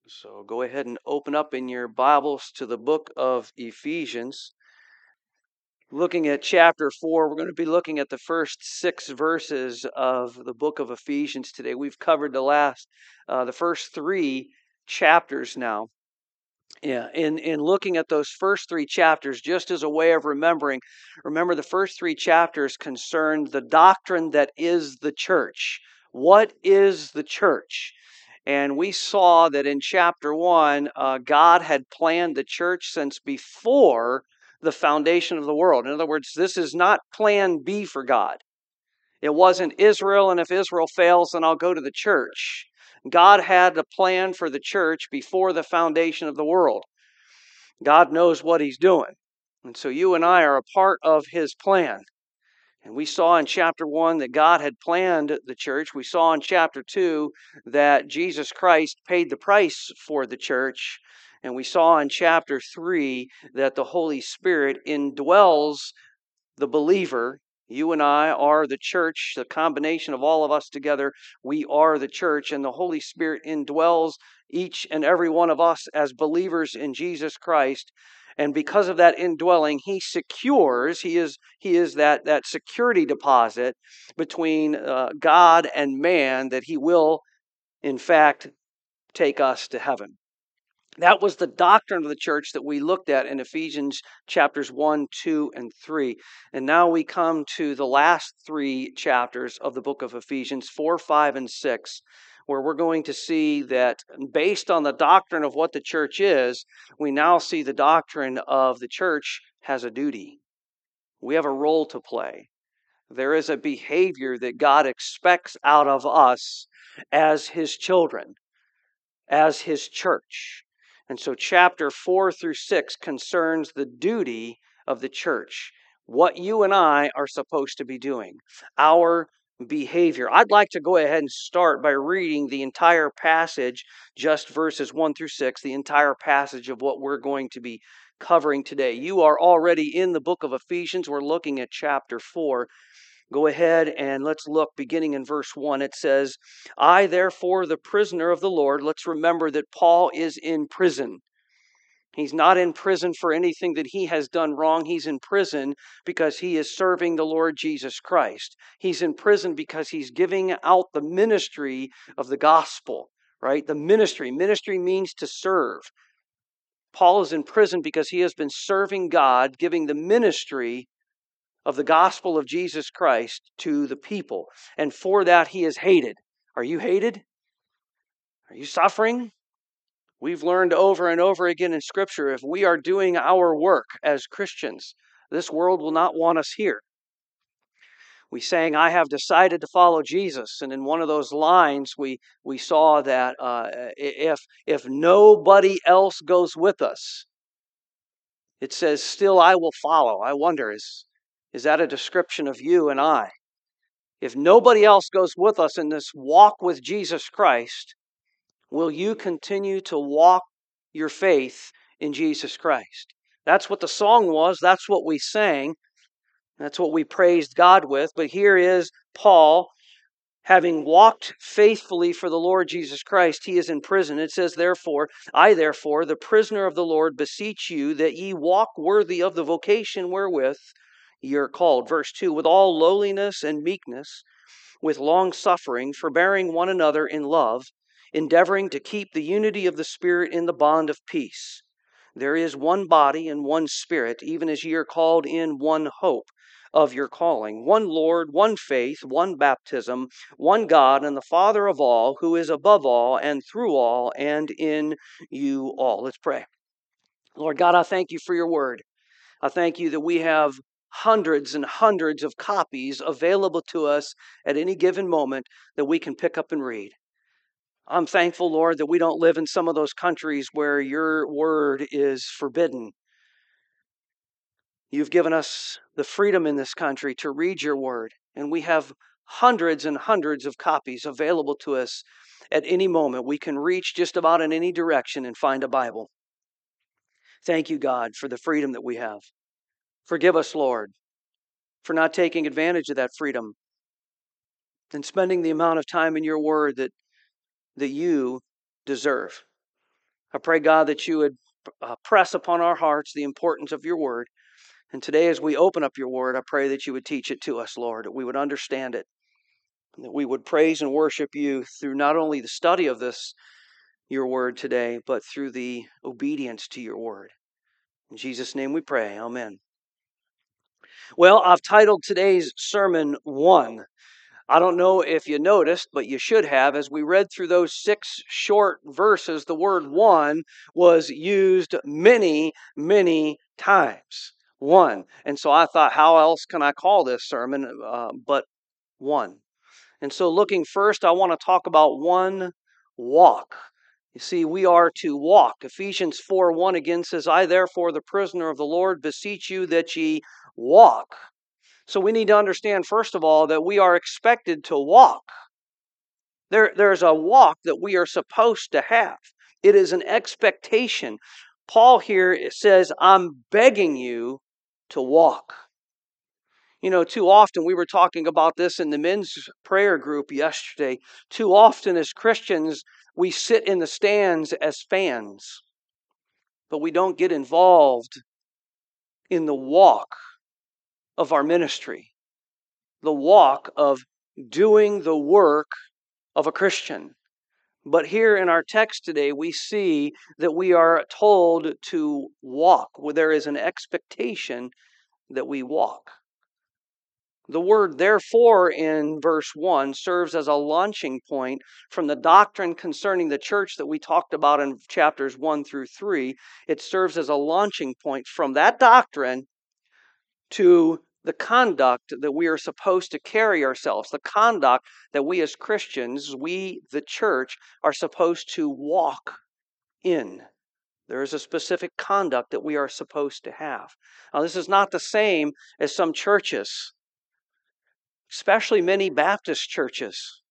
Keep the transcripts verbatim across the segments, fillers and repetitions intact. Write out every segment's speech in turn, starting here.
So go ahead and open up in your Bibles to the book of Ephesians. Looking at chapter four, we're going to be looking at the first six verses of the book of Ephesians today. We've covered the last, uh, the first three chapters now. Yeah, in, in looking at those first three chapters, just as a way of remembering, remember the first three chapters concerned the doctrine that is the church. What is the church? And we saw that in chapter one, uh, God had planned the church since before the foundation of the world. In other words, this is not plan B for God. It wasn't Israel, and if Israel fails, then I'll go to the church. God had a plan for the church before the foundation of the world. God knows what He's doing. And so you and I are a part of His plan. And we saw in chapter one that God had planned the church. We saw in chapter two that Jesus Christ paid the price for the church. And we saw in chapter three that the Holy Spirit indwells the believer. You and I are the church, the combination of all of us together. We are the church, and the Holy Spirit indwells each and every one of us as believers in Jesus Christ. And because of that indwelling, He secures, He is, he is that, that security deposit between uh, God and man that He will, in fact, take us to heaven. That was the doctrine of the church that we looked at in Ephesians chapters one, two, and three. And now we come to the last three chapters of the book of Ephesians, four, five, and six, where we're going to see that based on the doctrine of what the church is, we now see the doctrine of the church has a duty. We have a role to play. There is a behavior that God expects out of us as His children, as His church. And so chapter four through six concerns the duty of the church, what you and I are supposed to be doing, our behavior. I'd like to go ahead and start by reading the entire passage, just verses one through six, the entire passage of what we're going to be covering today. You are already in the book of Ephesians. We're looking at chapter four. Go ahead and let's look beginning in verse one. It says, I, therefore, the prisoner of the Lord. Let's remember that Paul is in prison. He's not in prison for anything that he has done wrong. He's in prison because he is serving the Lord Jesus Christ. He's in prison because he's giving out the ministry of the gospel, right? The ministry. Ministry means to serve. Paul is in prison because he has been serving God, giving the ministry of the gospel of Jesus Christ to the people. And for that, he is hated. Are you hated? Are you suffering? We've learned over and over again in Scripture, if we are doing our work as Christians, this world will not want us here. We sang, I have decided to follow Jesus. And in one of those lines, we, we saw that uh, if, if nobody else goes with us, it says, still I will follow. I wonder, is, is that a description of you and I? If nobody else goes with us in this walk with Jesus Christ, will you continue to walk your faith in Jesus Christ? That's what the song was. That's what we sang. That's what we praised God with. But here is Paul, having walked faithfully for the Lord Jesus Christ. He is in prison. It says, therefore, I therefore, the prisoner of the Lord, beseech you that ye walk worthy of the vocation wherewith ye are called. Verse two, with all lowliness and meekness, with long suffering, forbearing one another in love, endeavoring to keep the unity of the Spirit in the bond of peace. There is one body and one Spirit, even as ye are called in one hope of your calling, one Lord, one faith, one baptism, one God and the Father of all, who is above all and through all and in you all. Let's pray. Lord God, I thank you for your word. I thank you that we have hundreds and hundreds of copies available to us at any given moment that we can pick up and read. I'm thankful, Lord, that we don't live in some of those countries where your word is forbidden. You've given us the freedom in this country to read your word, and we have hundreds and hundreds of copies available to us at any moment. We can reach just about in any direction and find a Bible. Thank you, God, for the freedom that we have. Forgive us, Lord, for not taking advantage of that freedom and spending the amount of time in your word that, that you deserve. I pray, God, that you would uh, press upon our hearts the importance of your word. And today, as we open up your word, I pray that you would teach it to us, Lord, that we would understand it, and that we would praise and worship you through not only the study of this, your word today, but through the obedience to your word. In Jesus' name we pray. Amen. Well, I've titled today's sermon, One. I don't know if you noticed, but you should have. As we read through those six short verses, the word one was used many, many times. One. And so I thought, how else can I call this sermon uh, but one? And so looking first, I want to talk about one walk. You see, we are to walk. Ephesians four one again says, I therefore, the prisoner of the Lord, beseech you that ye walk. So we need to understand, first of all, that we are expected to walk. There, there's a walk that we are supposed to have. It is an expectation. Paul here says, I'm begging you to walk. You know, too often, we were talking about this in the men's prayer group yesterday. Too often as Christians, we sit in the stands as fans, but we don't get involved in the walk of our ministry, the walk of doing the work of a Christian. But here in our text today, we see that we are told to walk, where there is an expectation that we walk. The word therefore in verse one serves as a launching point from the doctrine concerning the church that we talked about in chapters one through three. It serves as a launching point from that doctrine to the conduct that we are supposed to carry ourselves, the conduct that we as Christians, we, the church, are supposed to walk in. There is a specific conduct that we are supposed to have. Now, this is not the same as some churches, especially many Baptist churches,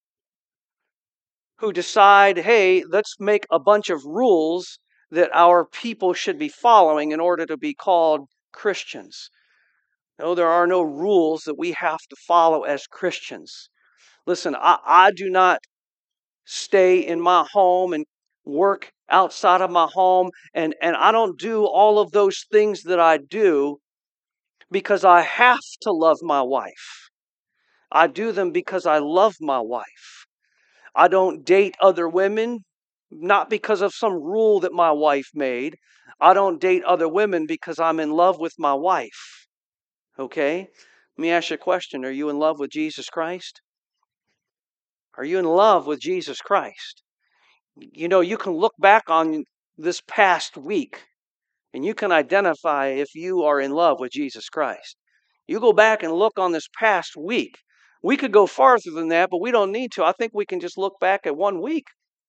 who decide, hey, let's make a bunch of rules that our people should be following in order to be called Christians. No, there are no rules that we have to follow as Christians. Listen, I, I do not stay in my home and work outside of my home, and, and I don't do all of those things that I do because I have to love my wife. I do them because I love my wife. I don't date other women, not because of some rule that my wife made. I don't date other women because I'm in love with my wife. Okay? Let me ask you a question. Are you in love with Jesus Christ? Are you in love with Jesus Christ? You know, you can look back on this past week and you can identify if you are in love with Jesus Christ. You go back and look on this past week. We could go farther than that, but we don't need to. I think we can just look back at one week.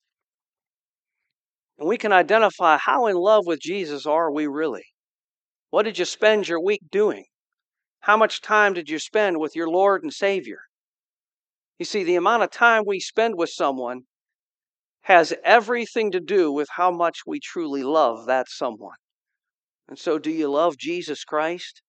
And we can identify how in love with Jesus are we really. What did you spend your week doing? How much time did you spend with your Lord and Savior? You see, the amount of time we spend with someone has everything to do with how much we truly love that someone. And so, do you love Jesus Christ?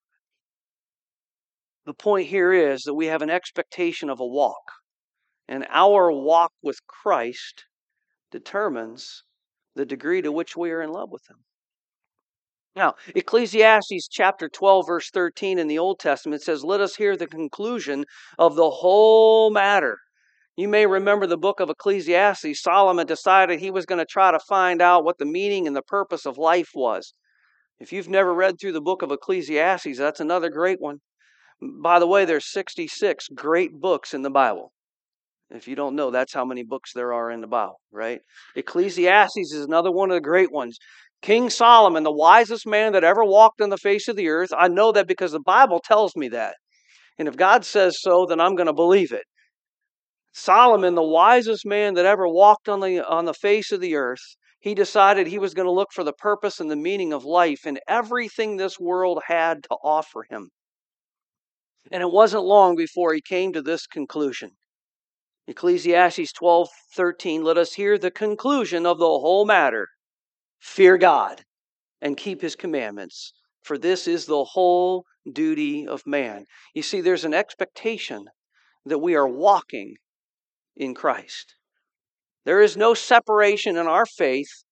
The point here is that we have an expectation of a walk. And our walk with Christ determines the degree to which we are in love with Him. Now, Ecclesiastes chapter twelve, verse thirteen in the Old Testament says, let us hear the conclusion of the whole matter. You may remember the book of Ecclesiastes. Solomon decided he was going to try to find out what the meaning and the purpose of life was. If you've never read through the book of Ecclesiastes, that's another great one. By the way, there's sixty-six great books in the Bible. If you don't know, that's how many books there are in the Bible, right? Ecclesiastes is another one of the great ones. King Solomon, the wisest man that ever walked on the face of the earth. I know that because the Bible tells me that. And if God says so, then I'm going to believe it. Solomon, the wisest man that ever walked on the, on the face of the earth, he decided he was going to look for the purpose and the meaning of life in everything this world had to offer him. And it wasn't long before he came to this conclusion. Ecclesiastes twelve thirteen, let us hear the conclusion of the whole matter. Fear God and keep His commandments, for this is the whole duty of man. You see, there's an expectation that we are walking in Christ. There is no separation in our faith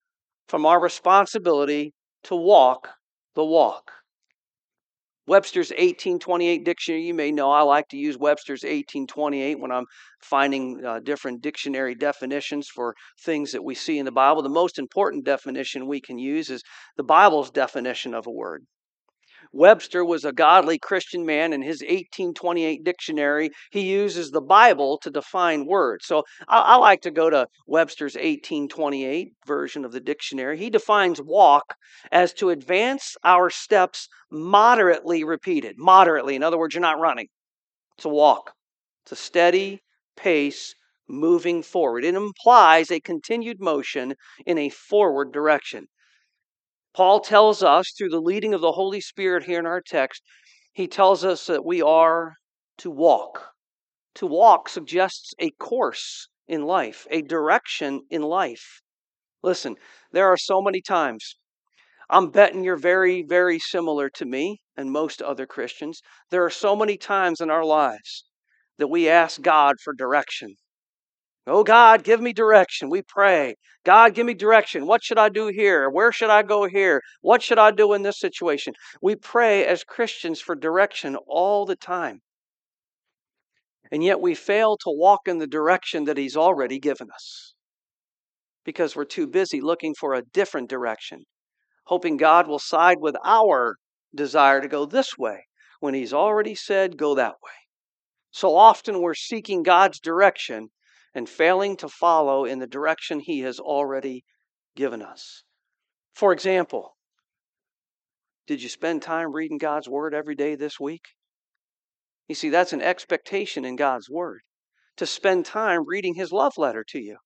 from our responsibility to walk the walk. Webster's eighteen twenty-eight dictionary, you may know I like to use Webster's eighteen twenty-eight when I'm finding uh, different dictionary definitions for things that we see in the Bible. The most important definition we can use is the Bible's definition of a word. Webster was a godly Christian man. In his eighteen twenty-eight dictionary, he uses the Bible to define words. So I, I like to go to Webster's eighteen twenty-eight version of the dictionary. He defines walk as to advance our steps moderately repeated. Moderately, in other words, you're not running. It's a walk. It's a steady pace moving forward. It implies a continued motion in a forward direction. Paul tells us through the leading of the Holy Spirit here in our text, he tells us that we are to walk. To walk suggests a course in life, a direction in life. Listen, there are so many times, I'm betting you're very, very similar to me and most other Christians. There are so many times in our lives that we ask God for direction. Oh, God, give me direction. We pray. God, give me direction. What should I do here? Where should I go here? What should I do in this situation? We pray as Christians for direction all the time. And yet we fail to walk in the direction that He's already given us because we're too busy looking for a different direction, hoping God will side with our desire to go this way when He's already said, go that way. So often we're seeking God's direction and failing to follow in the direction He has already given us. For example, did you spend time reading God's Word every day this week? You see, that's an expectation in God's Word, to spend time reading His love letter to you.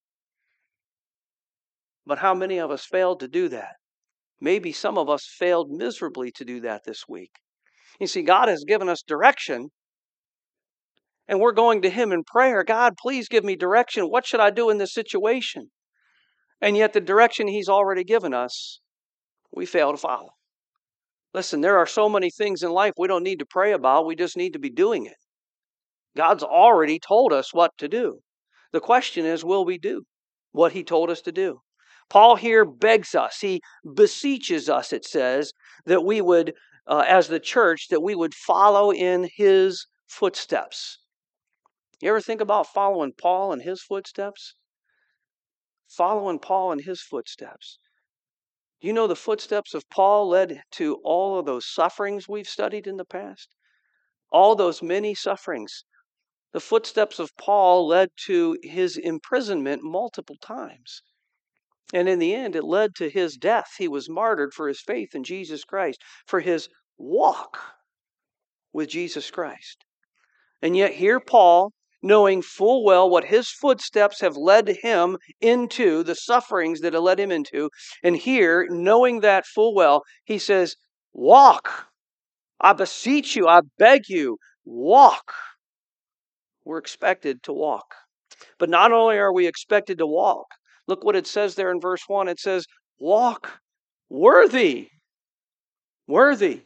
But how many of us failed to do that? Maybe some of us failed miserably to do that this week. You see, God has given us direction, and we're going to Him in prayer. God, please give me direction. What should I do in this situation? And yet the direction He's already given us, we fail to follow. Listen, there are so many things in life we don't need to pray about. We just need to be doing it. God's already told us what to do. The question is, will we do what He told us to do? Paul here begs us, he beseeches us, it says, that we would, uh, as the church, that we would follow in His footsteps. You ever think about following Paul in his footsteps? Following Paul in his footsteps. Do you know the footsteps of Paul led to all of those sufferings we've studied in the past? All those many sufferings. The footsteps of Paul led to his imprisonment multiple times. And in the end, it led to his death. He was martyred for his faith in Jesus Christ, for his walk with Jesus Christ. And yet here Paul, knowing full well what his footsteps have led him into, the sufferings that have led him into, and here, knowing that full well, he says, walk. I beseech you, I beg you, walk. We're expected to walk. But not only are we expected to walk, look what it says there in verse one. It says, walk worthy. Worthy.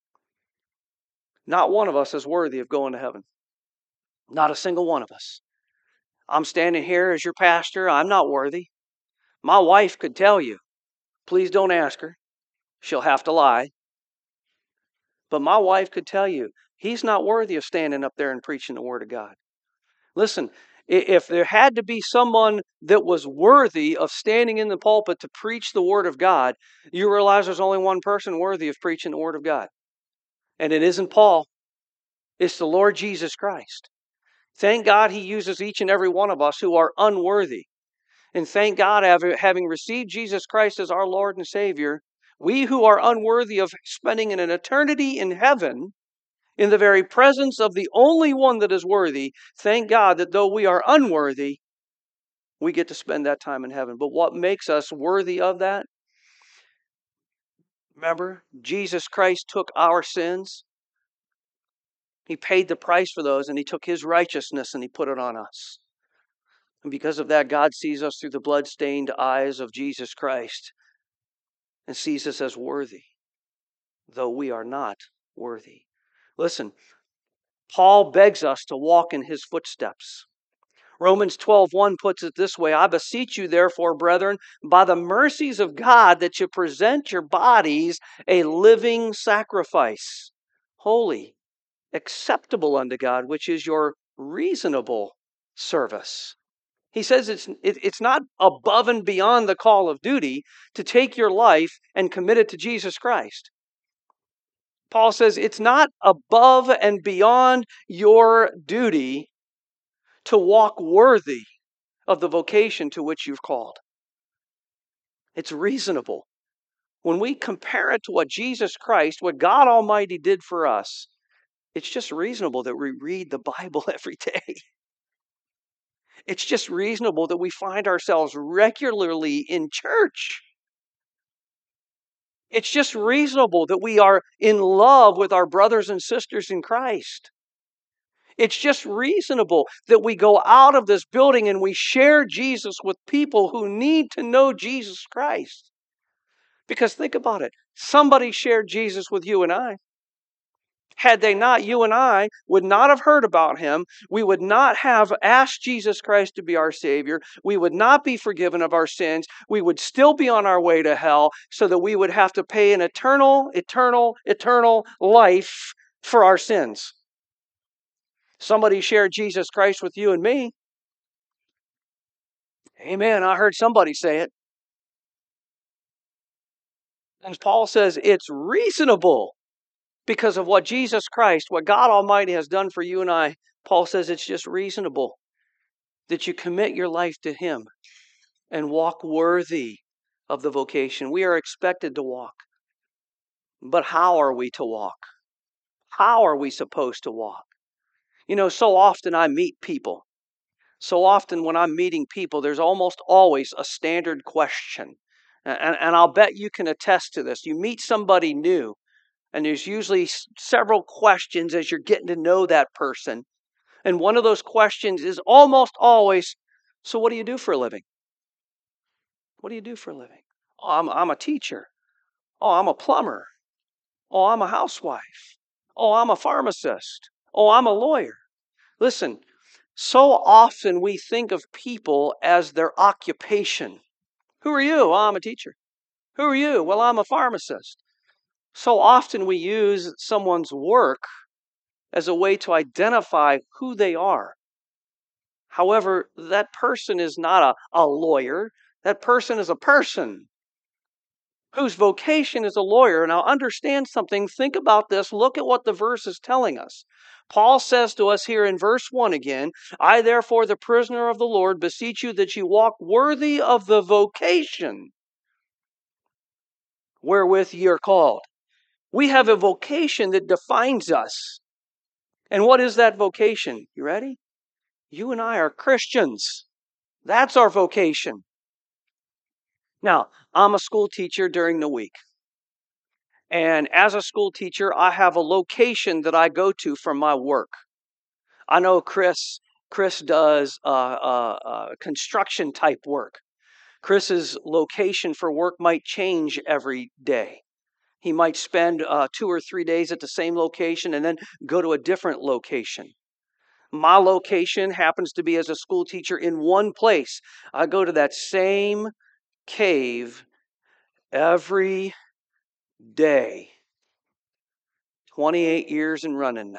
Not one of us is worthy of going to heaven. Not a single one of us. I'm standing here as your pastor. I'm not worthy. My wife could tell you. Please don't ask her. She'll have to lie. But my wife could tell you, he's not worthy of standing up there and preaching the Word of God. Listen, if there had to be someone that was worthy of standing in the pulpit to preach the Word of God, you realize there's only one person worthy of preaching the Word of God. And it isn't Paul. It's the Lord Jesus Christ. Thank God He uses each and every one of us who are unworthy. And thank God, having received Jesus Christ as our Lord and Savior, we who are unworthy of spending an eternity in heaven, in the very presence of the only one that is worthy, thank God that though we are unworthy, we get to spend that time in heaven. But what makes us worthy of that? Remember, Jesus Christ took our sins. He paid the price for those, and He took His righteousness and He put it on us. And because of that, God sees us through the blood-stained eyes of Jesus Christ and sees us as worthy, though we are not worthy. Listen, Paul begs us to walk in his footsteps. Romans twelve one puts it this way: I beseech you, therefore, brethren, by the mercies of God, that you present your bodies a living sacrifice, holy, acceptable unto God, which is your reasonable service. He says it's, it, it's not above and beyond the call of duty to take your life and commit it to Jesus Christ. Paul says it's not above and beyond your duty to walk worthy of the vocation to which you've called. It's reasonable. When we compare it to what Jesus Christ, what God Almighty did for us, it's just reasonable that we read the Bible every day. It's just reasonable that we find ourselves regularly in church. It's just reasonable that we are in love with our brothers and sisters in Christ. It's just reasonable that we go out of this building and we share Jesus with people who need to know Jesus Christ. Because think about it. Somebody shared Jesus with you and I. Had they not, you and I would not have heard about him. We would not have asked Jesus Christ to be our Savior. We would not be forgiven of our sins. We would still be on our way to hell, so that we would have to pay an eternal, eternal, eternal life for our sins. Somebody shared Jesus Christ with you and me. Amen. I heard somebody say it. As Paul says, it's reasonable because of what Jesus Christ, what God Almighty has done for you and I. Paul says it's just reasonable that you commit your life to Him and walk worthy of the vocation. We are expected to walk. But how are we to walk? How are we supposed to walk? You know, so often I meet people. So often when I'm meeting people, there's almost always a standard question. And, and I'll bet you can attest to this. You meet somebody new, and there's usually several questions as you're getting to know that person. And one of those questions is almost always, so what do you do for a living? What do you do for a living? Oh, I'm, I'm a teacher. Oh, I'm a plumber. Oh, I'm a housewife. Oh, I'm a pharmacist. Oh, I'm a lawyer. Listen, so often we think of people as their occupation. Who are you? Oh, I'm a teacher. Who are you? Well, I'm a pharmacist. So often we use someone's work as a way to identify who they are. However, that person is not a, a lawyer. That person is a person whose vocation is a lawyer. Now, understand something. Think about this. Look at what the verse is telling us. Paul says to us here in verse one again, I therefore, the prisoner of the Lord, beseech you that you walk worthy of the vocation wherewith ye are called. We have a vocation that defines us. And what is that vocation? You ready? You and I are Christians. That's our vocation. Now, I'm a school teacher during the week. And as a school teacher, I have a location that I go to for my work. I know Chris, Chris does uh, uh, uh, construction type work. Chris's location for work might change every day. He might spend uh, two or three days at the same location and then go to a different location. My location happens to be as a school teacher in one place. I go to that same cave every day. twenty-eight years and running now.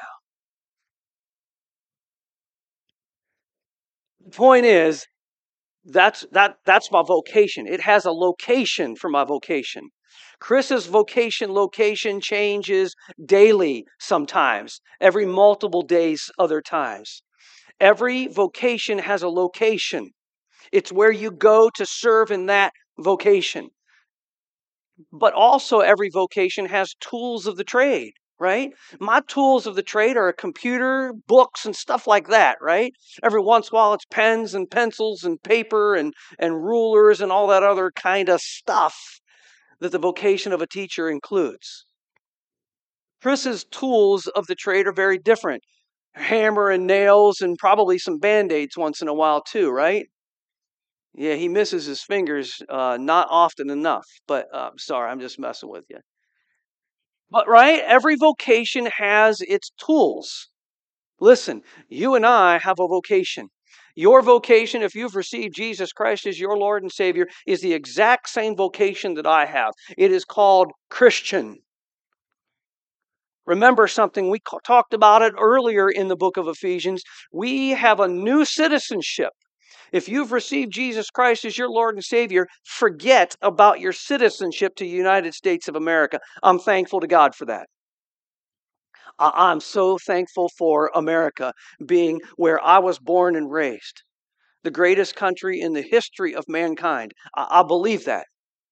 The point is, that's that that's my vocation. It has a location for my vocation. Chris's vocation location changes daily sometimes, every multiple days other times. Every vocation has a location. It's where you go to serve in that vocation. But also every vocation has tools of the trade, right? My tools of the trade are a computer, books, and stuff like that, right? Every once in a while it's pens and pencils and paper and, and rulers and all that other kind of stuff that the vocation of a teacher includes. Chris's tools of the trade are very different. Hammer and nails and probably some Band-Aids once in a while too, right? Yeah, he misses his fingers uh, not often enough, but uh, sorry, I'm just messing with you. But right, every vocation has its tools. Listen, you and I have a vocation. Your vocation, if you've received Jesus Christ as your Lord and Savior, is the exact same vocation that I have. It is called Christian. Remember something, we talked about it earlier in the book of Ephesians. We have a new citizenship. If you've received Jesus Christ as your Lord and Savior, forget about your citizenship to the United States of America. I'm thankful to God for that. I'm so thankful for America being where I was born and raised. The greatest country in the history of mankind. I, I believe that.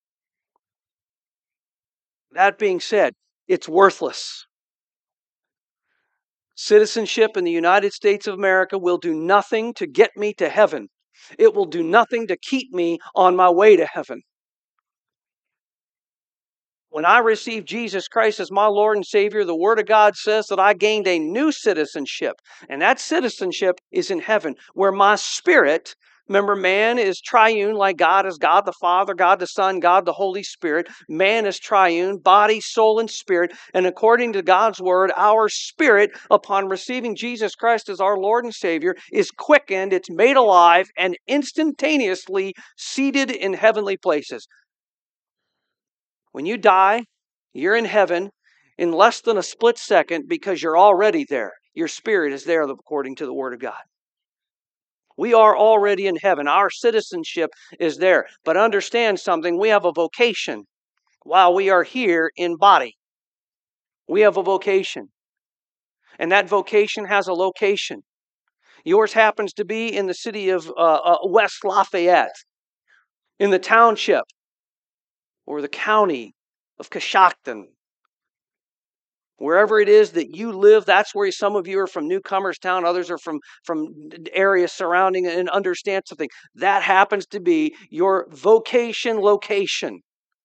That being said, it's worthless. Citizenship in the United States of America will do nothing to get me to heaven. It will do nothing to keep me on my way to heaven. When I received Jesus Christ as my Lord and Savior, the Word of God says that I gained a new citizenship. And that citizenship is in heaven, where my spirit, remember, man is triune, like God is God the Father, God the Son, God the Holy Spirit. Man is triune, body, soul, and spirit. And according to God's Word, our spirit, upon receiving Jesus Christ as our Lord and Savior, is quickened, it's made alive, and instantaneously seated in heavenly places. When you die, you're in heaven in less than a split second because you're already there. Your spirit is there according to the Word of God. We are already in heaven. Our citizenship is there. But understand something, we have a vocation while we are here in body. We have a vocation. And that vocation has a location. Yours happens to be in the city of uh, uh, West Lafayette, in the township or the county of Coshocton. Wherever it is that you live, that's where some of you are from Newcomerstown, others are from, from areas surrounding and understand something. That happens to be your vocation location.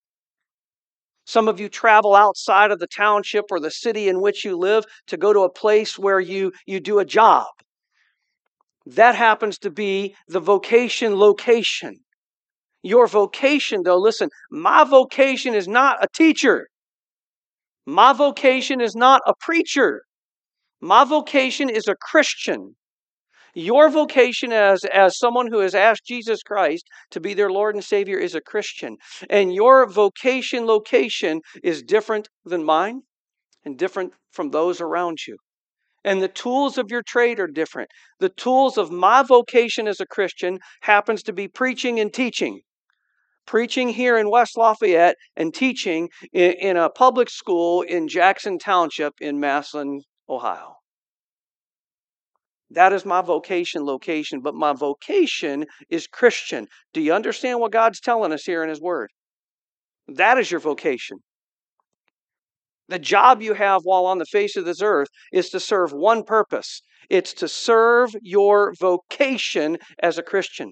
Some of you travel outside of the township or the city in which you live to go to a place where you, you do a job. That happens to be the vocation location. Your vocation, though, listen, my vocation is not a teacher. My vocation is not a preacher. My vocation is a Christian. Your vocation as, as someone who has asked Jesus Christ to be their Lord and Savior is a Christian. And your vocation location is different than mine and different from those around you. And the tools of your trade are different. The tools of my vocation as a Christian happens to be preaching and teaching. Preaching here in West Lafayette and teaching in, in a public school in Jackson Township in Massillon, Ohio. That is my vocation location, but my vocation is Christian. Do you understand what God's telling us here in His Word? That is your vocation. The job you have while on the face of this earth is to serve one purpose. It's to serve your vocation as a Christian.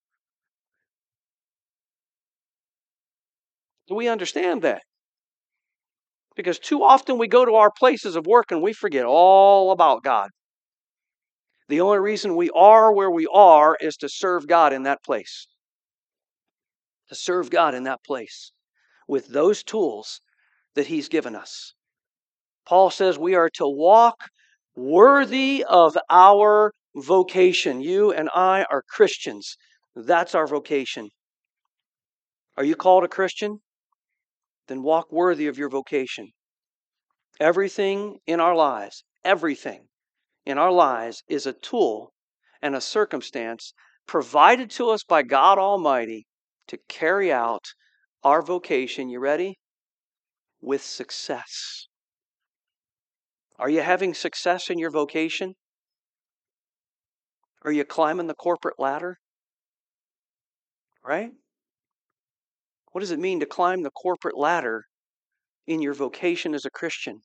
Do we understand that? Because too often we go to our places of work and we forget all about God. The only reason we are where we are is to serve God in that place. To serve God in that place with those tools that He's given us. Paul says we are to walk worthy of our vocation. You and I are Christians. That's our vocation. Are you called a Christian? Then walk worthy of your vocation. Everything in our lives, everything in our lives is a tool and a circumstance provided to us by God Almighty to carry out our vocation. You ready? With success. Are you having success in your vocation? Are you climbing the corporate ladder? Right? What does it mean to climb the corporate ladder in your vocation as a Christian?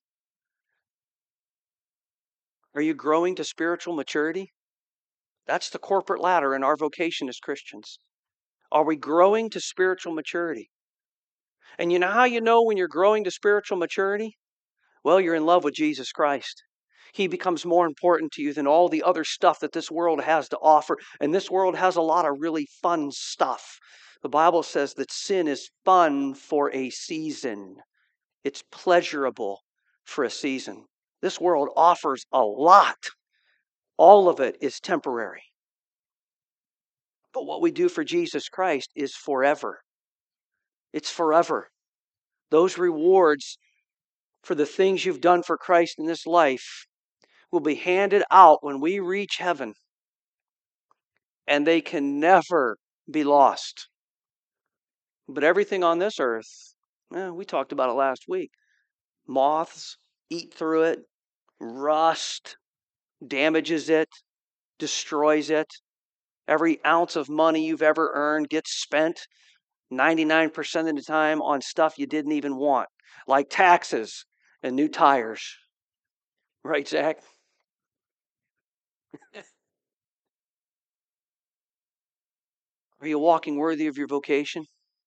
Are you growing to spiritual maturity? That's the corporate ladder in our vocation as Christians. Are we growing to spiritual maturity? And you know how you know when you're growing to spiritual maturity? Well, you're in love with Jesus Christ. He becomes more important to you than all the other stuff that this world has to offer. And this world has a lot of really fun stuff. The Bible says that sin is fun for a season. It's pleasurable for a season. This world offers a lot. All of it is temporary. But what we do for Jesus Christ is forever. It's forever. Those rewards for the things you've done for Christ in this life will be handed out when we reach heaven. And they can never be lost. But everything on this earth, eh, we talked about it last week. Moths eat through it, rust damages it, destroys it. Every ounce of money you've ever earned gets spent ninety-nine percent of the time on stuff you didn't even want, like taxes and new tires. Right, Zach? Are you walking worthy of your vocation?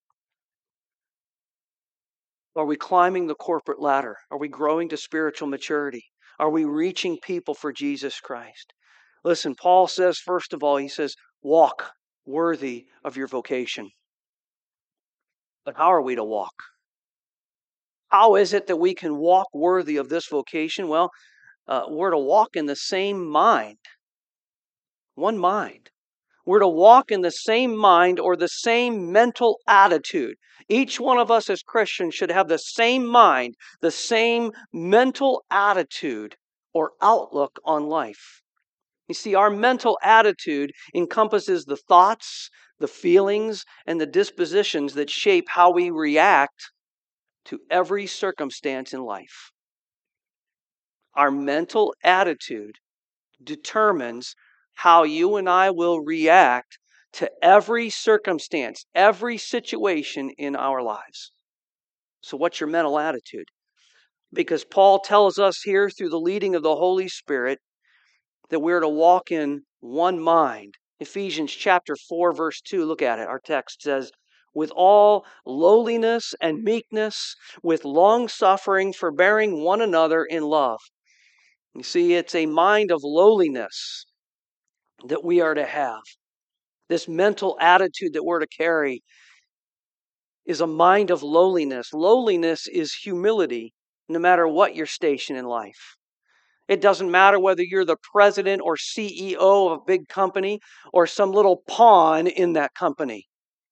Are we climbing the corporate ladder? Are we growing to spiritual maturity? Are we reaching people for Jesus Christ? Listen, Paul says, first of all, he says, walk worthy of your vocation. But how are we to walk? How is it that we can walk worthy of this vocation? Well, uh, we're to walk in the same mind. One mind. We're to walk in the same mind or the same mental attitude. Each one of us as Christians should have the same mind, the same mental attitude or outlook on life. You see, our mental attitude encompasses the thoughts, the feelings, and the dispositions that shape how we react to every circumstance in life. Our mental attitude determines how you and I will react to every circumstance, every situation in our lives. So what's your mental attitude? Because Paul tells us here through the leading of the Holy Spirit that we're to walk in one mind. Ephesians chapter four, verse two, look at it. Our text says, with all lowliness and meekness, with long suffering, forbearing one another in love. You see, it's a mind of lowliness that we are to have. This mental attitude that we're to carry is a mind of lowliness. Lowliness is humility, no matter what your station in life. It doesn't matter whether you're the president or C E O of a big company or some little pawn in that company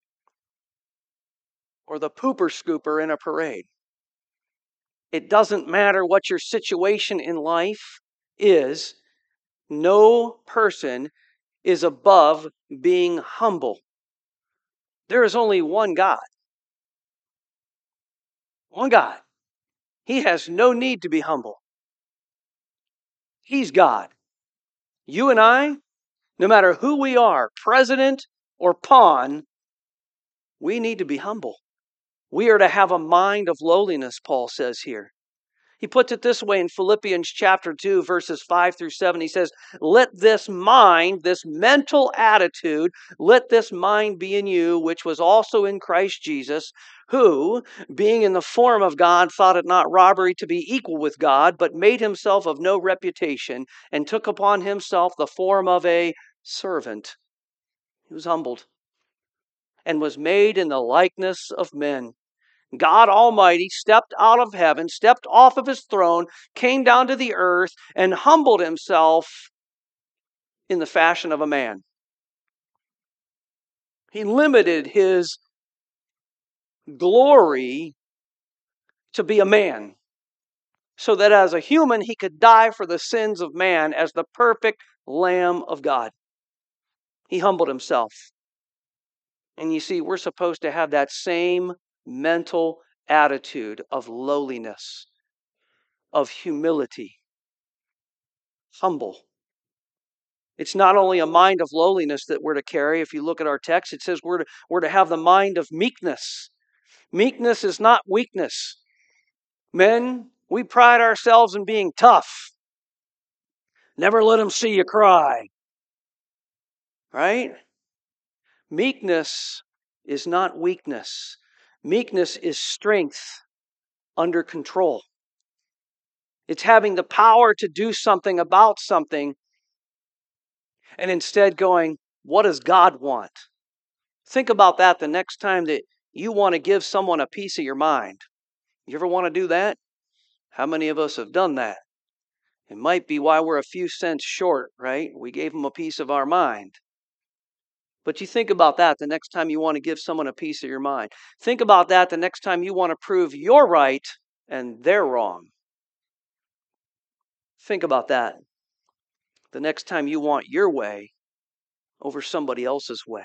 or the pooper scooper in a parade. It doesn't matter what your situation in life is. No person is above being humble. There is only one God. One God. He has no need to be humble. He's God. You and I, no matter who we are, president or pawn, we need to be humble. We are to have a mind of lowliness, Paul says here. He puts it this way in Philippians chapter two, verses five through seven. He says, let this mind, this mental attitude, let this mind be in you, which was also in Christ Jesus, who, being in the form of God, thought it not robbery to be equal with God, but made himself of no reputation, and took upon himself the form of a servant. He was humbled, and was made in the likeness of men. God Almighty stepped out of heaven, stepped off of his throne, came down to the earth, and humbled himself in the fashion of a man. He limited his glory to be a man, so that as a human he could die for the sins of man as the perfect Lamb of God. He humbled himself. And you see, we're supposed to have that same mental attitude of lowliness, of humility, humble. It's not only a mind of lowliness that we're to carry. If you look at our text, it says we're to, we're to have the mind of meekness. Meekness is not weakness. Men, we pride ourselves in being tough. Never let them see you cry. Right? Meekness is not weakness. Meekness is strength under control. It's having the power to do something about something and instead going, what does God want? Think about that the next time that you want to give someone a piece of your mind. You ever want to do that? How many of us have done that? It might be why we're a few cents short, right? We gave them a piece of our mind. But you think about that the next time you want to give someone a piece of your mind. Think about that the next time you want to prove you're right and they're wrong. Think about that the next time you want your way over somebody else's way.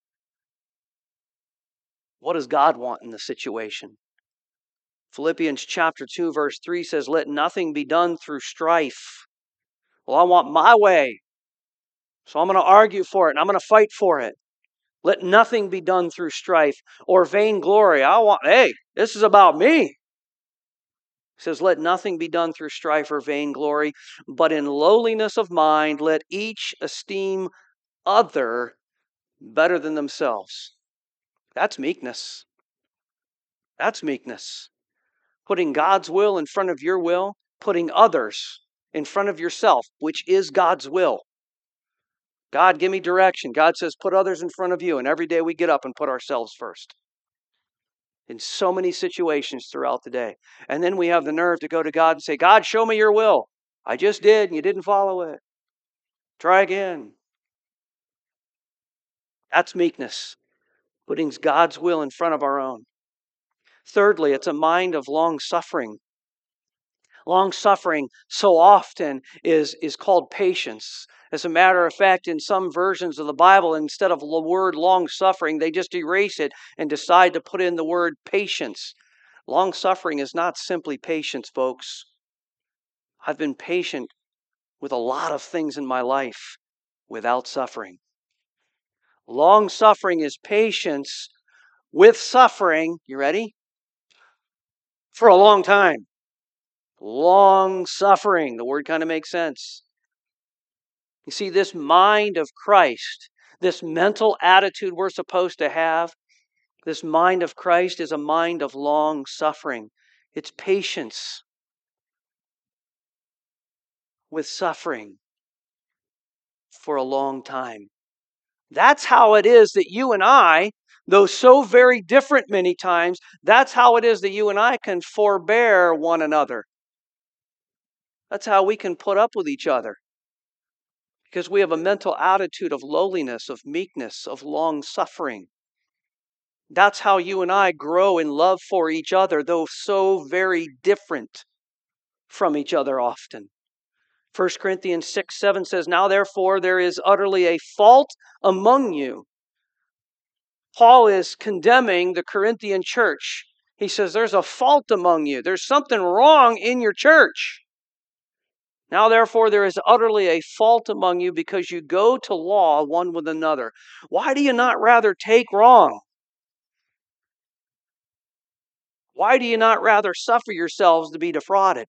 What does God want in the situation? Philippians chapter two, verse three says, "Let nothing be done through strife." Well, I want my way, so I'm going to argue for it and I'm going to fight for it. Let nothing be done through strife or vainglory. I want, hey, this is about me. He says, let nothing be done through strife or vainglory, but in lowliness of mind, let each esteem other better than themselves. That's meekness. That's meekness. Putting God's will in front of your will, putting others in front of yourself, which is God's will. God, give me direction. God says, put others in front of you. And every day we get up and put ourselves first. In so many situations throughout the day. And then we have the nerve to go to God and say, God, show me your will. I just did and you didn't follow it. Try again. That's meekness. Putting God's will in front of our own. Thirdly, it's a mind of long suffering. Long suffering so often is, is called patience. As a matter of fact, in some versions of the Bible, instead of the word long suffering, they just erase it and decide to put in the word patience. Long suffering is not simply patience, folks. I've been patient with a lot of things in my life without suffering. Long suffering is patience with suffering. You ready? For a long time. Long suffering. The word kind of makes sense. You see, this mind of Christ, this mental attitude we're supposed to have, this mind of Christ is a mind of long suffering. It's patience with suffering for a long time. That's how it is that you and I, though so very different many times, that's how it is that you and I can forbear one another. That's how we can put up with each other. Because we have a mental attitude of lowliness, of meekness, of long suffering. That's how you and I grow in love for each other, though so very different from each other often. First Corinthians six, seven says, now therefore there is utterly a fault among you. Paul is condemning the Corinthian church. He says, there's a fault among you. There's something wrong in your church. Now, therefore, there is utterly a fault among you because you go to law one with another. Why do you not rather take wrong? Why do you not rather suffer yourselves to be defrauded?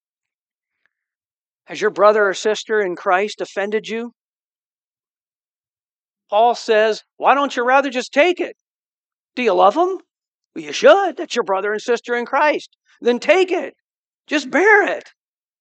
Has your brother or sister in Christ offended you? Paul says, why don't you rather just take it? Do you love them? Well, you should. That's your brother and sister in Christ. Then take it. Just bear it.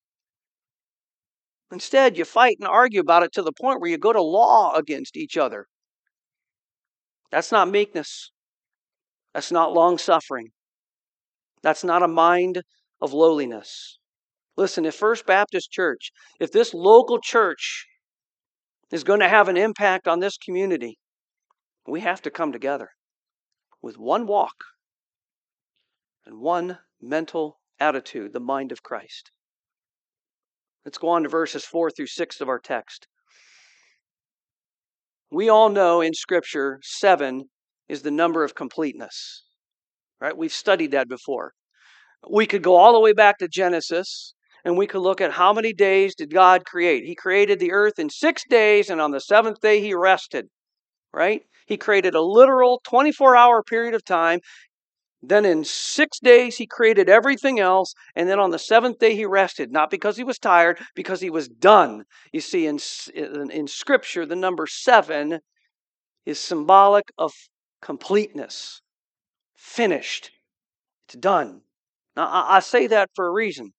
Instead, you fight and argue about it to the point where you go to law against each other. That's not meekness. That's not long suffering. That's not a mind of lowliness. Listen, if First Baptist Church, if this local church is going to have an impact on this community, we have to come together with one walk and one mental attitude, the mind of Christ. Let's go on to verses four through six of our text. We all know in Scripture, seven is the number of completeness. Right? We've studied that before. We could go all the way back to Genesis, and we could look at how many days did God create. He created the earth in six days, and on the seventh day he rested. Right? He created a literal twenty-four hour period of time. Then in six days he created everything else, and then on the seventh day he rested, not because he was tired, because he was done. You see, in, in, in Scripture, the number seven is symbolic of completeness. Finished. It's done. Now, I, I say that for a reason.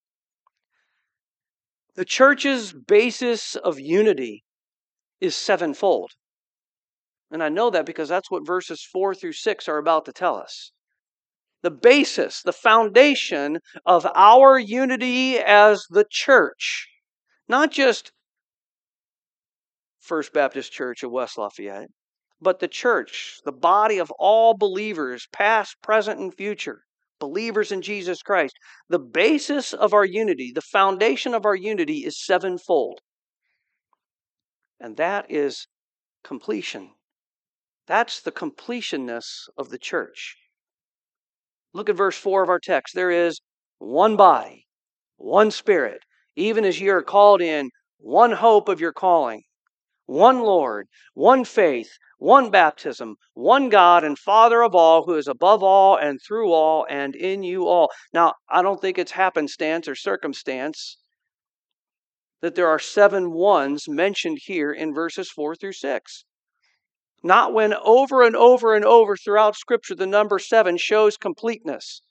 The church's basis of unity is sevenfold. And I know that because that's what verses four through six are about to tell us. The basis, the foundation of our unity as the church, not just First Baptist Church of West Lafayette, but the church, the body of all believers, past, present, and future, believers in Jesus Christ. The basis of our unity, the foundation of our unity is sevenfold. And that is completion. That's the completionness of the church. Look at verse four of our text. There is one body, one Spirit, even as ye are called in one hope of your calling, one Lord, one faith, one baptism, one God and Father of all, who is above all and through all and in you all. Now, I don't think it's happenstance or circumstance that there are seven ones mentioned here in verses four through six. Not when over and over and over throughout Scripture the number seven shows completeness.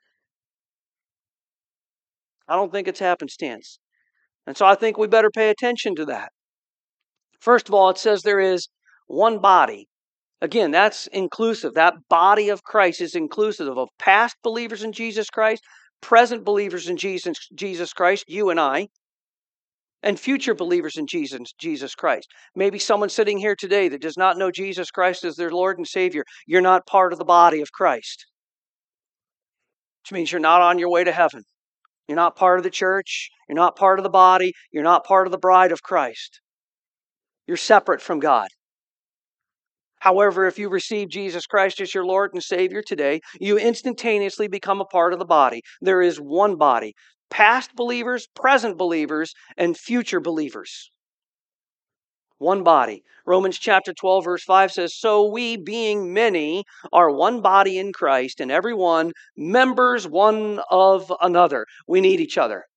I don't think it's happenstance. And so I think we better pay attention to that. First of all, it says there is one body. Again, that's inclusive. That body of Christ is inclusive of past believers in Jesus Christ, present believers in Jesus, Jesus Christ, you and I, and future believers in Jesus, Jesus Christ. Maybe someone sitting here today that does not know Jesus Christ as their Lord and Savior. You're not part of the body of Christ, which means you're not on your way to heaven. You're not part of the church. You're not part of the body. You're not part of the bride of Christ. You're separate from God. However, if you receive Jesus Christ as your Lord and Savior today, you instantaneously become a part of the body. There is one body. Past believers, present believers, and future believers. One body. Romans chapter twelve verse five says, so we being many are one body in Christ, and every one members one of another. We need each other.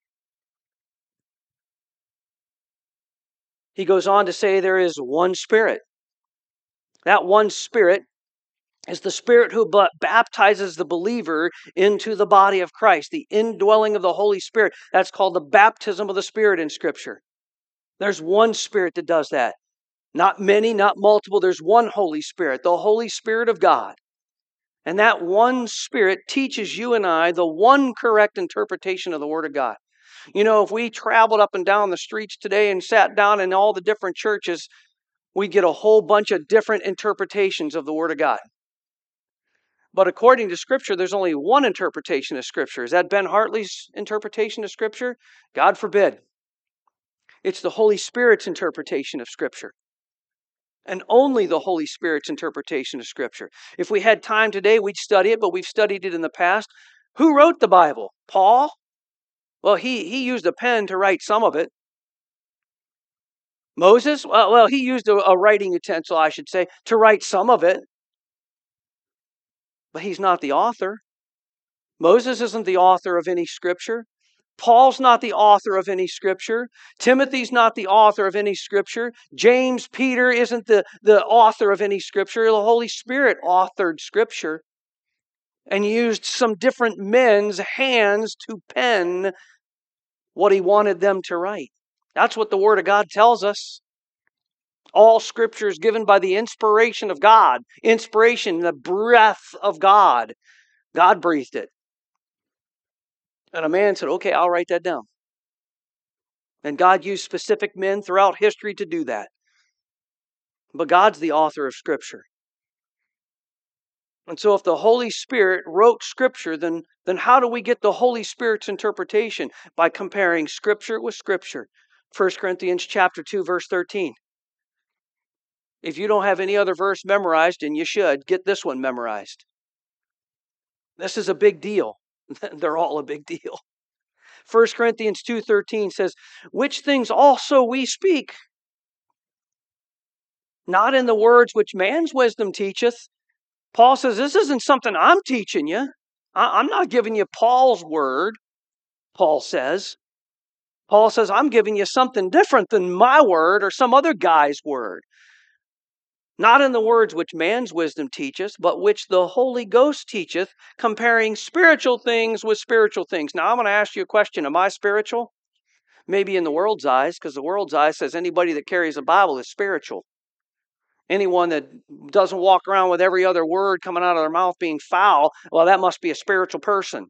He goes on to say there is one Spirit. That one Spirit is the Spirit who baptizes the believer into the body of Christ, the indwelling of the Holy Spirit. That's called the baptism of the Spirit in Scripture. There's one Spirit that does that. Not many, not multiple. There's one Holy Spirit, the Holy Spirit of God. And that one Spirit teaches you and I the one correct interpretation of the Word of God. You know, if we traveled up and down the streets today and sat down in all the different churches, we'd get a whole bunch of different interpretations of the Word of God. But according to Scripture, there's only one interpretation of Scripture. Is that Ben Hartley's interpretation of Scripture? God forbid. It's the Holy Spirit's interpretation of Scripture. And only the Holy Spirit's interpretation of Scripture. If we had time today, we'd study it, but we've studied it in the past. Who wrote the Bible? Paul? Well, he, he used a pen to write some of it. Moses? Well, well he used a, a writing utensil, I should say, to write some of it. But he's not the author. Moses isn't the author of any Scripture. Paul's not the author of any Scripture. Timothy's not the author of any Scripture. James, Peter isn't the, the author of any Scripture. The Holy Spirit authored Scripture and used some different men's hands to pen what he wanted them to write. That's what the Word of God tells us. All Scripture is given by the inspiration of God. Inspiration, the breath of God. God breathed it. And a man said, okay, I'll write that down. And God used specific men throughout history to do that. But God's the author of Scripture. And so if the Holy Spirit wrote Scripture, then, then how do we get the Holy Spirit's interpretation? By comparing Scripture with Scripture. First Corinthians chapter two, verse thirteen. If you don't have any other verse memorized, and you should, get this one memorized. This is a big deal. They're all a big deal. First Corinthians two thirteen says, which things also we speak, not in the words which man's wisdom teacheth. Paul says, this isn't something I'm teaching you. I'm not giving you Paul's word, Paul says. Paul says, I'm giving you something different than my word or some other guy's word. Not in the words which man's wisdom teacheth, but which the Holy Ghost teacheth, comparing spiritual things with spiritual things. Now, I'm going to ask you a question. Am I spiritual? Maybe in the world's eyes, because the world's eyes says anybody that carries a Bible is spiritual. Anyone that doesn't walk around with every other word coming out of their mouth being foul, well, that must be a spiritual person.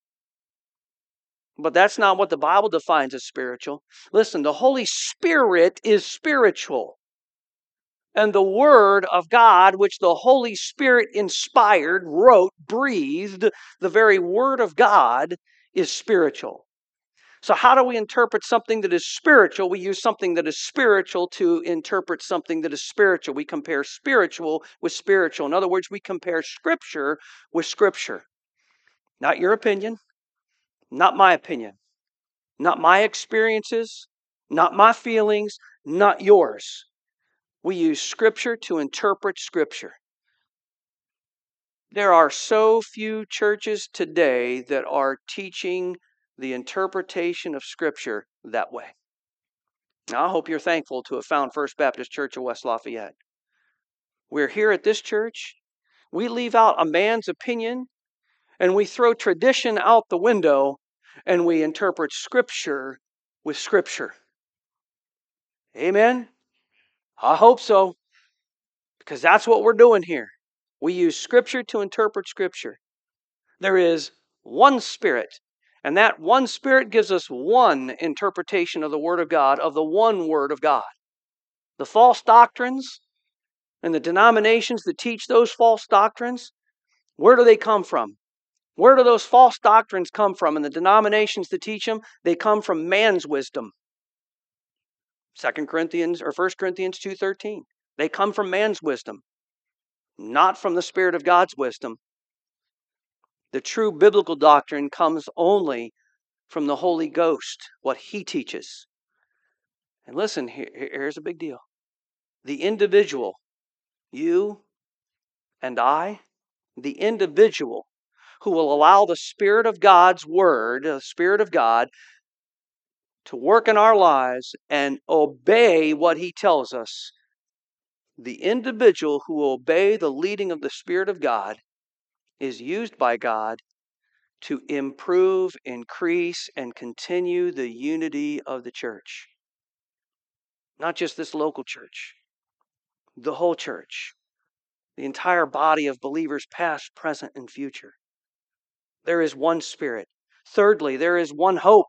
But that's not what the Bible defines as spiritual. Listen, the Holy Spirit is spiritual. And the Word of God, which the Holy Spirit inspired, wrote, breathed, the very Word of God is spiritual. So how do we interpret something that is spiritual? We use something that is spiritual to interpret something that is spiritual. We compare spiritual with spiritual. In other words, we compare Scripture with Scripture. Not your opinion, not my opinion, not my experiences, not my feelings, not yours. We use Scripture to interpret Scripture. There are so few churches today that are teaching the interpretation of Scripture that way. Now, I hope you're thankful to have found First Baptist Church of West Lafayette. We're here at this church. We leave out a man's opinion and we throw tradition out the window and we interpret Scripture with Scripture. Amen? I hope so, because that's what we're doing here. We use Scripture to interpret Scripture. There is one Spirit, and that one Spirit gives us one interpretation of the Word of God, of the one Word of God. The false doctrines and the denominations that teach those false doctrines, where do they come from? Where do those false doctrines come from? And the denominations that teach them, they come from man's wisdom. Second Corinthians or First Corinthians two thirteen. They come from man's wisdom, not from the Spirit of God's wisdom. The true biblical doctrine comes only from the Holy Ghost, what He teaches. And listen, here, here's a big deal. The individual, you and I, the individual who will allow the Spirit of God's Word, the Spirit of God, to work in our lives and obey what He tells us, the individual who will obey the leading of the Spirit of God is used by God to improve, increase, and continue the unity of the church. Not just this local church, the whole church, the entire body of believers, past, present, and future. There is one Spirit. Thirdly, there is one hope.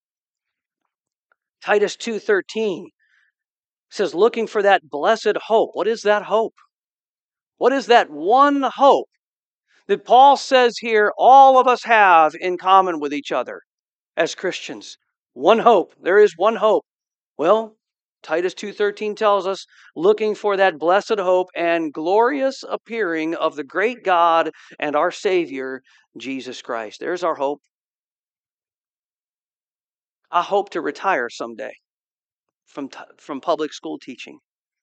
Titus two thirteen says, looking for that blessed hope. What is that hope? What is that one hope that Paul says here all of us have in common with each other as Christians? One hope. There is one hope. Well, Titus two thirteen tells us, looking for that blessed hope and glorious appearing of the great God and our Savior, Jesus Christ. There's our hope. I hope to retire someday from, t- from public school teaching.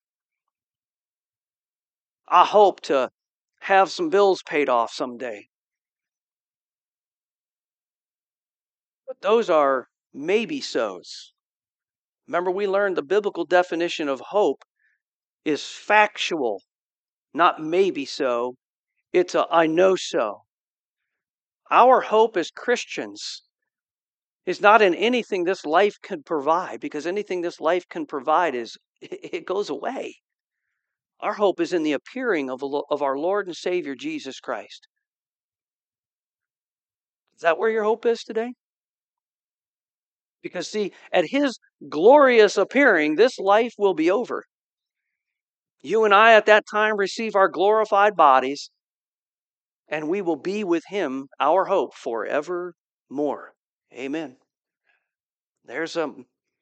I hope to have some bills paid off someday. But those are maybe-sos. Remember, we learned the biblical definition of hope is factual, not maybe-so. It's a I know so. Our hope as Christians is not in anything this life can provide, because anything this life can provide is it goes away. Our hope is in the appearing of, of our Lord and Savior, Jesus Christ. Is that where your hope is today? Because see, at His glorious appearing, this life will be over. You and I at that time receive our glorified bodies, and we will be with Him, our hope, forevermore. Amen. There's a...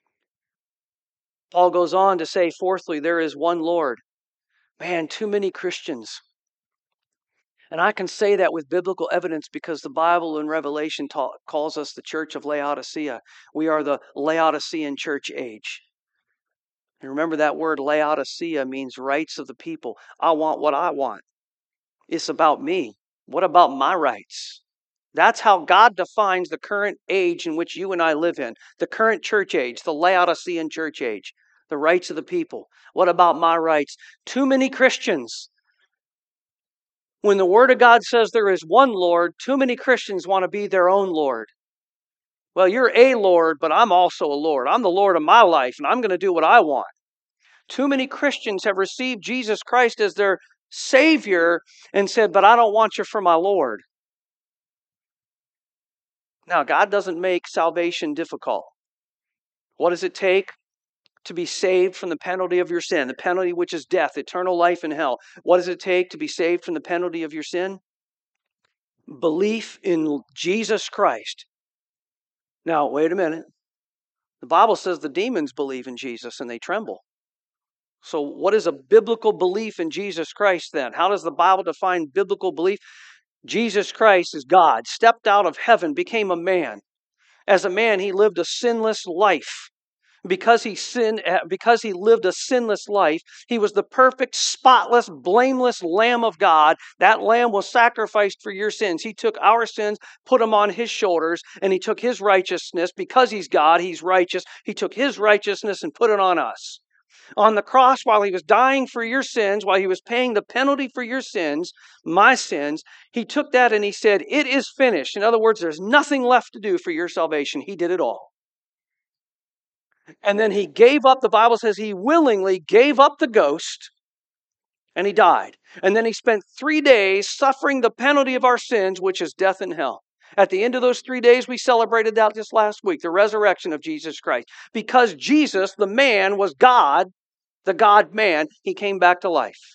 Paul goes on to say, fourthly, there is one Lord. Man, too many Christians. And I can say that with biblical evidence because the Bible in Revelation ta- calls us the church of Laodicea. We are the Laodicean church age. And remember, that word Laodicea means rights of the people. I want what I want. It's about me. What about my rights? That's how God defines the current age in which you and I live in. The current church age, the Laodicean church age. The rights of the people. What about my rights? Too many Christians. When the Word of God says there is one Lord, too many Christians want to be their own Lord. Well, you're a Lord, but I'm also a Lord. I'm the Lord of my life, and I'm going to do what I want. Too many Christians have received Jesus Christ as their Savior and said, but I don't want you for my Lord. Now, God doesn't make salvation difficult. What does it take to be saved from the penalty of your sin? The penalty which is death, eternal life in hell. What does it take to be saved from the penalty of your sin? Belief in Jesus Christ. Now, wait a minute. The Bible says the demons believe in Jesus and they tremble. So what is a biblical belief in Jesus Christ then? How does the Bible define biblical belief? Jesus Christ is God, stepped out of heaven, became a man. As a man, he lived a sinless life. Because he sinned, because he lived a sinless life, he was the perfect, spotless, blameless Lamb of God. That Lamb was sacrificed for your sins. He took our sins, put them on his shoulders, and he took his righteousness. Because he's God, he's righteous. He took his righteousness and put it on us. On the cross, while he was dying for your sins, while he was paying the penalty for your sins, my sins, he took that and he said, "It is finished." In other words, there's nothing left to do for your salvation. He did it all. And then he gave up, the Bible says he willingly gave up the ghost and he died. And then he spent three days suffering the penalty of our sins, which is death and hell. At the end of those three days, we celebrated that just last week, the resurrection of Jesus Christ. Because Jesus, the man, was God, the God-man, he came back to life.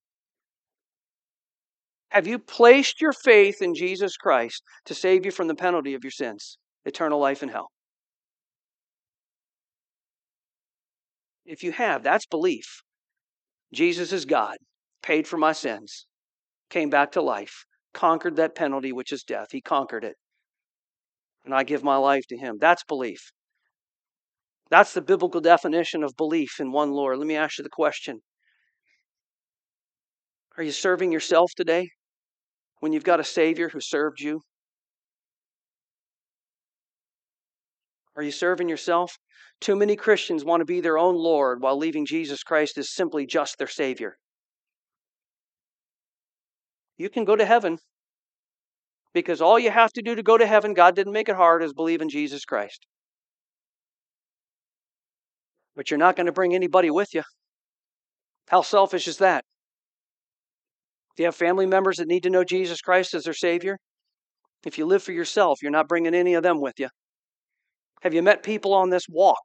Have you placed your faith in Jesus Christ to save you from the penalty of your sins, eternal life in hell? If you have, that's belief. Jesus is God, paid for my sins, came back to life, conquered that penalty, which is death. He conquered it. And I give my life to him. That's belief. That's the biblical definition of belief in one Lord. Let me ask you the question. Are you serving yourself today when you've got a Savior who served you? Are you serving yourself? Too many Christians want to be their own Lord while leaving Jesus Christ as simply just their Savior. You can go to heaven because all you have to do to go to heaven, God didn't make it hard, is believe in Jesus Christ. But you're not going to bring anybody with you. How selfish is that? Do you have family members that need to know Jesus Christ as their Savior? If you live for yourself, you're not bringing any of them with you. Have you met people on this walk?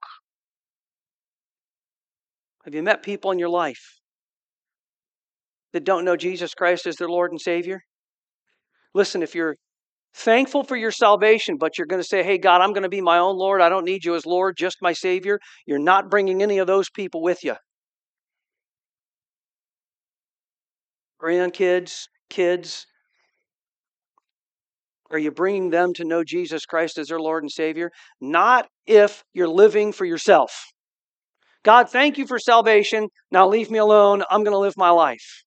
Have you met people in your life that don't know Jesus Christ as their Lord and Savior? Listen, if you're thankful for your salvation, but you're going to say, "Hey, God, I'm going to be my own Lord. I don't need you as Lord, just my Savior," you're not bringing any of those people with you. Grandkids, kids, are you bringing them to know Jesus Christ as their Lord and Savior? Not if you're living for yourself. God, thank you for salvation. Now leave me alone. I'm going to live my life.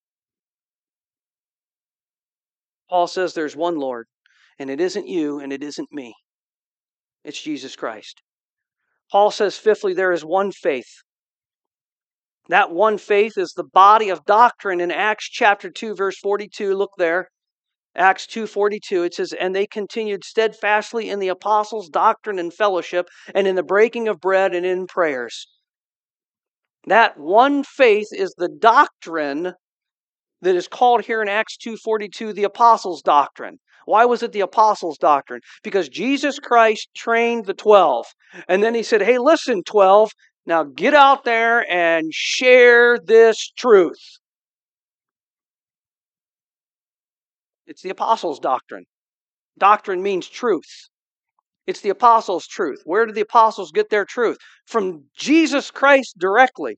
Paul says there's one Lord, and it isn't you and it isn't me. It's Jesus Christ. Paul says, fifthly, there is one faith. That one faith is the body of doctrine in Acts chapter two, verse forty-two. Look there. Acts two forty-two, it says, "And they continued steadfastly in the apostles' doctrine and fellowship, and in the breaking of bread and in prayers." That one faith is the doctrine that is called here in Acts two forty-two the apostles' doctrine. Why was it the apostles' doctrine? Because Jesus Christ trained the twelve. And then he said, "Hey, listen, twelve, now get out there and share this truth." It's the apostles' doctrine. Doctrine means truth. It's the apostles' truth. Where did the apostles get their truth? From Jesus Christ directly.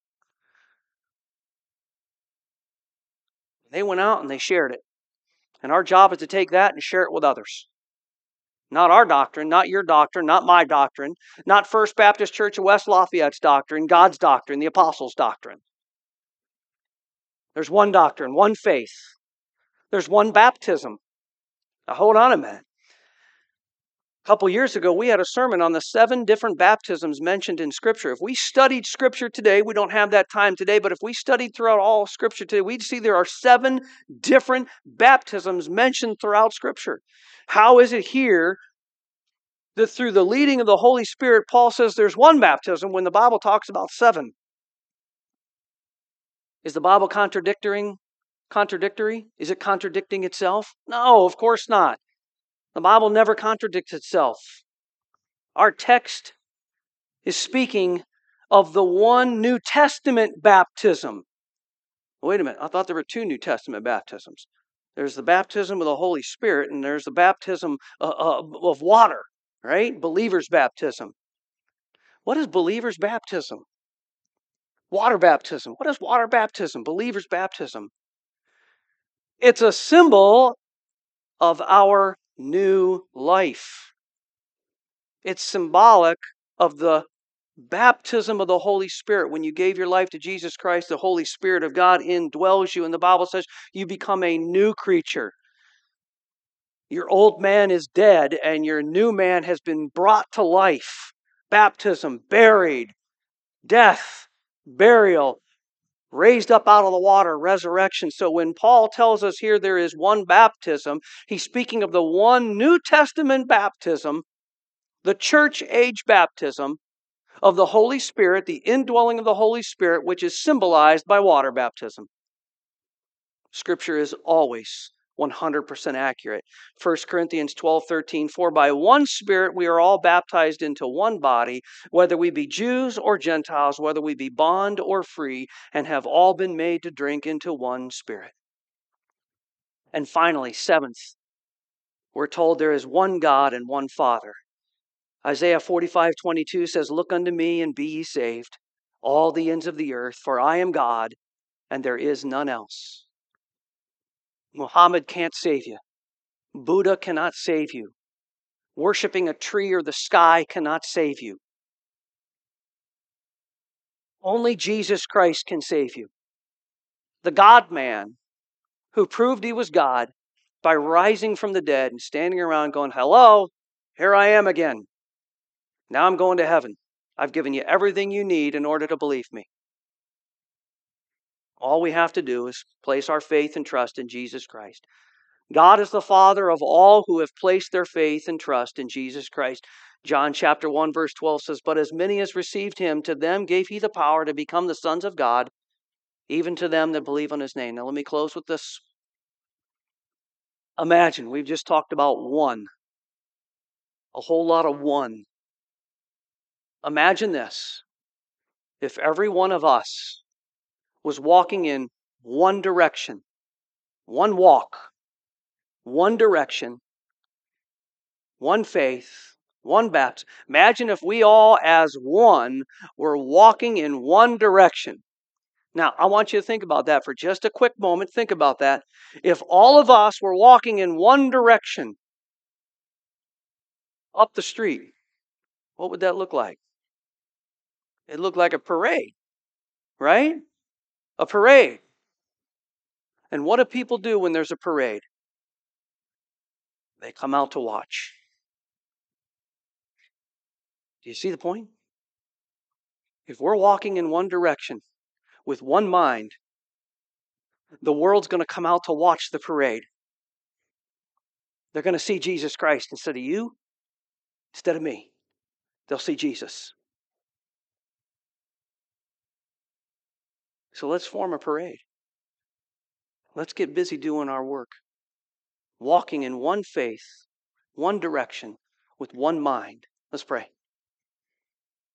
They went out and they shared it. And our job is to take that and share it with others. Not our doctrine, not your doctrine, not my doctrine, not First Baptist Church of West Lafayette's doctrine, God's doctrine, the apostles' doctrine. There's one doctrine, one faith. There's one baptism. Now hold on a minute. A couple years ago, we had a sermon on the seven different baptisms mentioned in Scripture. If we studied Scripture today, we don't have that time today, but if we studied throughout all Scripture today, we'd see there are seven different baptisms mentioned throughout Scripture. How is it here that through the leading of the Holy Spirit, Paul says there's one baptism when the Bible talks about seven? Is the Bible contradicting? Contradictory? Is it contradicting itself? No, of course not. The Bible never contradicts itself. Our text is speaking of the one New Testament baptism. Wait a minute, I thought there were two New Testament baptisms. There's the baptism of the Holy Spirit, and there's the baptism uh, uh, of water, right? Believer's baptism. What is believer's baptism? Water baptism. What is water baptism? Believer's baptism. It's a symbol of our new life. It's symbolic of the baptism of the Holy Spirit. When you gave your life to Jesus Christ, the Holy Spirit of God indwells you, and the Bible says you become a new creature. Your old man is dead, and your new man has been brought to life. Baptism, buried, death, burial, raised up out of the water, resurrection. So when Paul tells us here there is one baptism, he's speaking of the one New Testament baptism, the church age baptism of the Holy Spirit, the indwelling of the Holy Spirit, which is symbolized by water baptism. Scripture is always one hundred percent accurate. First Corinthians twelve thirteen, for by one Spirit we are all baptized into one body, whether we be Jews or Gentiles, whether we be bond or free, and have all been made to drink into one Spirit. And finally, seventh, we're told there is one God and one Father. Isaiah forty-five twenty-two says, look unto me and be ye saved, all the ends of the earth, for I am God, and there is none else. Muhammad can't save you. Buddha cannot save you. Worshipping a tree or the sky cannot save you. Only Jesus Christ can save you. The God-man who proved he was God by rising from the dead and standing around going, hello, here I am again. Now I'm going to heaven. I've given you everything you need in order to believe me. All we have to do is place our faith and trust in Jesus Christ. God is the Father of all who have placed their faith and trust in Jesus Christ. John chapter one verse twelve says, but as many as received him, to them gave he the power to become the sons of God, even to them that believe on his name. Now let me close with this. Imagine, we've just talked about one. A whole lot of one. Imagine this. If every one of us was walking in one direction, one walk, one direction, one faith, one baptism. Imagine if we all as one were walking in one direction. Now, I want you to think about that for just a quick moment. Think about that. If all of us were walking in one direction up the street, what would that look like? It'd look like a parade, right? A parade. And what do people do when there's a parade? They come out to watch. Do you see the point? If we're walking in one direction with one mind, the world's going to come out to watch the parade. They're going to see Jesus Christ instead of you, instead of me. They'll see Jesus. So let's form a parade. Let's get busy doing our work. Walking in one faith, one direction, with one mind. Let's pray.